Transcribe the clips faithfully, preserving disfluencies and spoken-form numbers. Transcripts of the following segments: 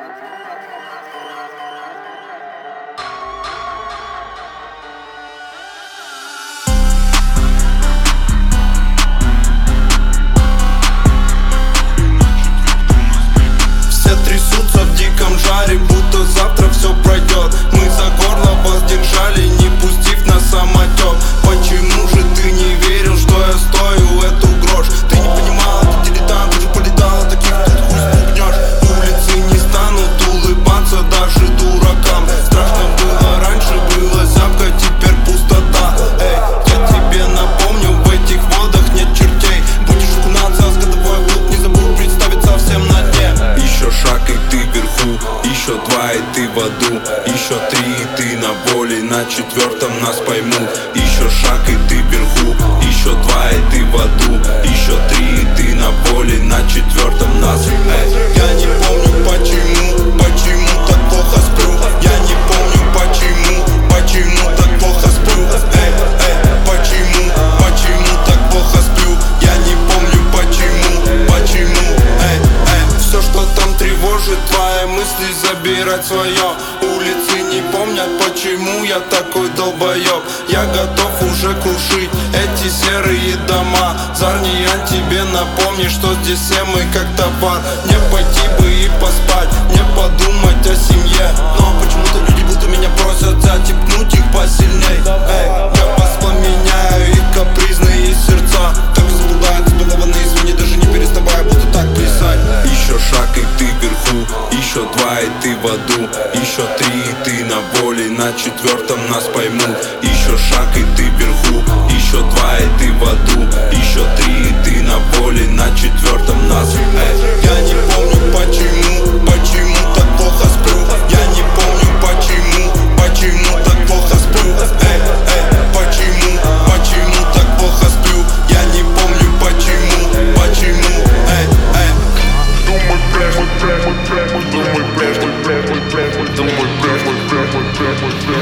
Все трясутся в диком жаре, будто завтра все пройдет. Мы за горло вас держали, не пустив на самотек. Почему же ты не верил, что я стою эту грош? Ты не понимал, ты дилетант, уже полетал, таких тут хуй спугнешь. Улицы не станут улыбаться даже дуракам. Страшно было раньше, было зябко, теперь пустота. Эй, я тебе напомню, в этих водах нет чертей. Будешь окунаться с годовой глубь, не забудь представиться всем на дне. Еще шаг и ты вверху, еще два и ты в аду, еще три и ты на воле, на четвертом нас поймут. Еще шаг и ты вверху, еще два и ты в аду, еще три и ты на воле, на четвертом нас. Эй, я не помню почему, почему так плохо сплю. Я не помню почему, почему так плохо сплю. Эй, эй, почему, почему так плохо сплю. Я не помню почему, почему. Эй, эй, все, что там тревожит, твои мысли забирать свое. Улицы не помнят, почему я такой долбоеб. Я готов уже крушить эти серые дома. Зарниан, тебе напомни, что здесь все мы как товар. Мне пойти бы и поспать, мне подумать о семье. Но почему-то люди будто меня просят затипнуть их посильней. Эй, я воспламеняю их капризные сердца. Так заблудают избалованные свиньи, даже не переставая, буду так плясать. Еще шаг и ты вверху, еще два и ты в аду, еще три и ты на воле, на четвертом нас поймут. Еще шаг и ты вверху, еще два и ты в аду, еще три и ты на воле, на четвертом нас. Эй, я не помню почему, почему так плохо сплю. Я не помню почему, почему так плохо сплю. Эй, эй, почему, почему так плохо сплю. Я не помню почему, почему. Эй, эй. Думай прежде, прежде, прежде, думай прежде, прежде, прежде, думай прежде, прежде, прежде,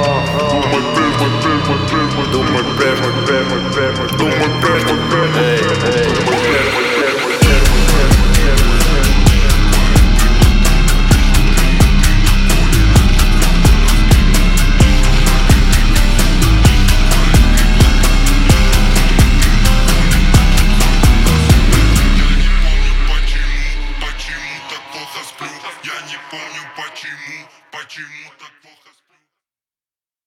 думай прежде, прежде, прежде, думай прежде, прежде, прежде, думай прежде, прежде.